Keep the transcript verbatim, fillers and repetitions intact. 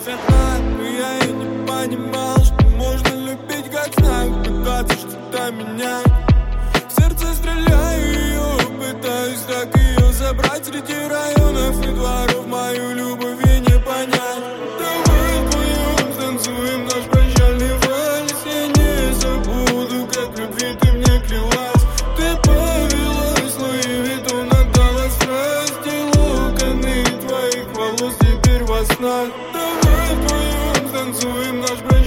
любовь одна. Но я и не понимал, что можно любить как знак, пытаться что-то менять. В сердце стреляю ее, пытаюсь так ее забрать. Среди районов и дворов мою любовь и не понять. Давай вдвоем станцуем наш прощальный вальс. Я не забуду, как в любви ты мне клялась. Ты повелась, Луи Виттон отдала страсть. И локоны твоих волос теперь во снах. Давай вдвоем станцуем наш прощальный вальс.